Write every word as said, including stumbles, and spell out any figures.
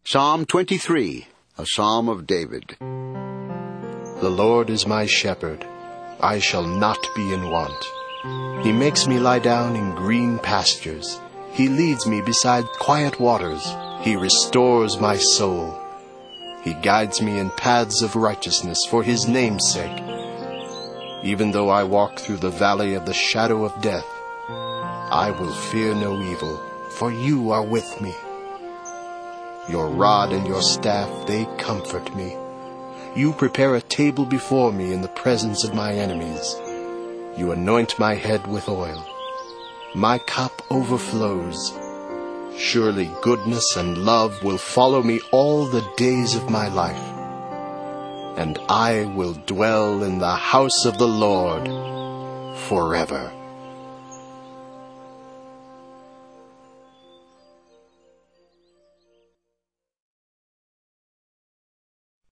Psalm twenty-three, a psalm of David. The Lord is my shepherd. I shall not be in want. He makes me lie down in green pastures. He leads me beside quiet waters. He restores my soul. He guides me in paths of righteousness for his name's sake. Even though I walk through the valley of the shadow of death, I will fear no evil, for you are with me. Your rod and your staff, they comfort me. You prepare a table before me in the presence of my enemies. You anoint my head with oil. My cup overflows. Surely goodness and love will follow me all the days of my life, and I will dwell in the house of the Lord forever.